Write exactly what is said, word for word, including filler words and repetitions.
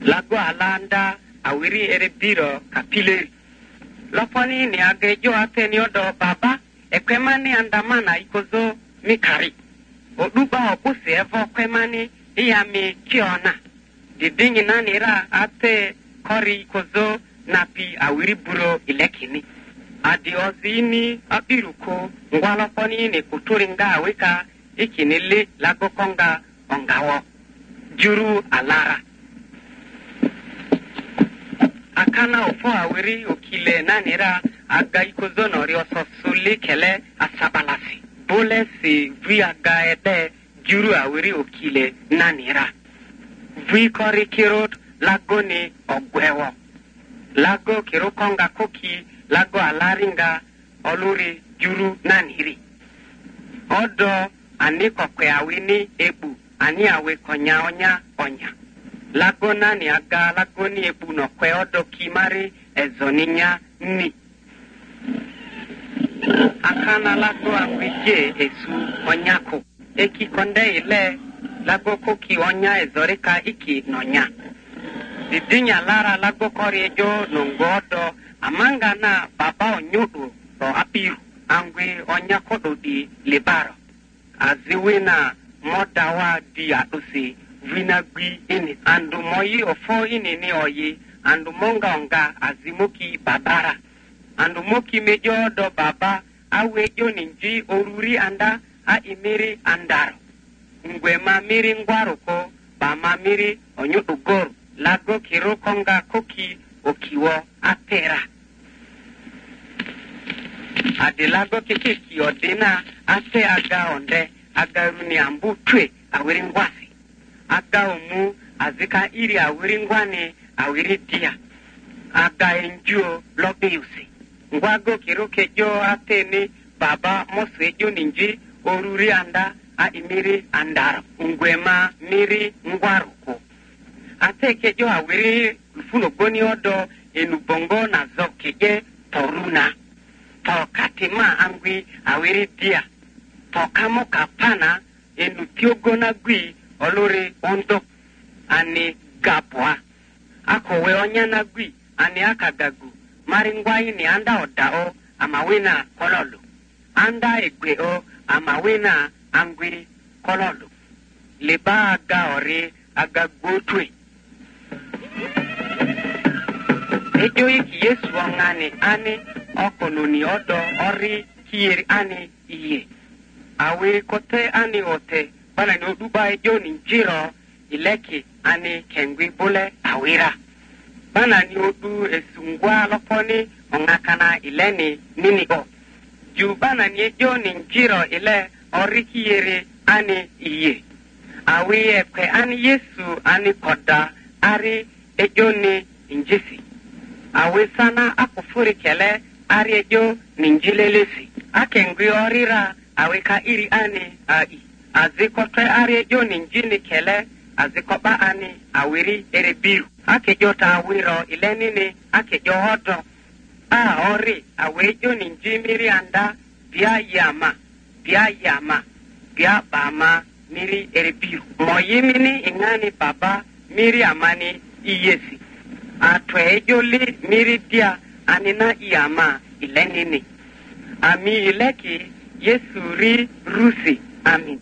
lago alanda awiri erebiro kapile loponi ni agejo ateni odo baba ekwemani andamana ikozo mikari oduba opuse evo kwemani iyami kiona didingi nanira ate kori ikozo napi awiri buro ilekini adi ozini abiruko ngwaloponi ni kuturinga wika ikinili lago konga ongawo juru alara akana ofo awiri okile nanira aga ikozo nori ososuli kele asabalasi bole si vi aga ede juru awiri okile nanira vi kori kirot lago ni ogwewo lago kirokonga koki lago alaringa oluri juru naniri odo ani kokwe awini ebu ani awe konya onya onya lago nani aga lago ni ebu no kwe odo kimari ezoninya ni akana lago awije esu onyako eki konde ile lago koki onya ezorika iki nonya didinya lara lago kori ejo nongodo amanga na baba onyudu to apiru angwe onya kodo di libaro aziwina modawa di adusi vina gwi ini andu moyi ofo ini ni oyi andu monga onga azimuki babara andu moki mejo do baba awe jo ninji oruri anda a imiri andaro ngwe mamiri ngwaruko ba mamiri onyudu gor lago kirokonga koki okiwo atera adilago kiki odina ate aga onde aga runi ambu twe awiri ngwasi aga omu azika iri awiri ngwani awiri dia aga enjuo lobiusi ngwago kiroke jo ate ni baba mosejo ninji oruri anda a imiri andaro ngwema miri ngwaruko ate kejo awiri funo goni odo enubongo na zokeje toruna to katima angwi awiri dia to kamo kapana enutiogo na gwi olori ondo ani gapwa akowe onya na gwi ani akagagu maringwai ni anda odao amawina kololo anda egweo amawina angwi kololo leba aga ori agagotwe ejo iki Yesu ongani ani okononi odo ori kieri ani iye awe kote ani ote bana ni oduba ejo ni njiro ileki ani kengwi bule awira bana ni odu esungwa loponi ongakana ileni nini o ju bana ni ejo ni njiro ile ori kieri ani iye awe ekwe ani Yesu ani koda ari ejo ni njisi awe sana akufuri kele ari ejo ninjilelesi akengwi orira awe ka iri ani ai azikote ari ejo ninjini kele azikoba ani awiri erebiru akejo ta awiro ilenini akejo hodo a ori awe ejo ninjimiri anda bia yama bia yama bia bama miri erebiru moyimini ingani baba miri amani iyesi atwe ejoli miri dia anina iyama ilenini ami ileki Yesu ri rusi amin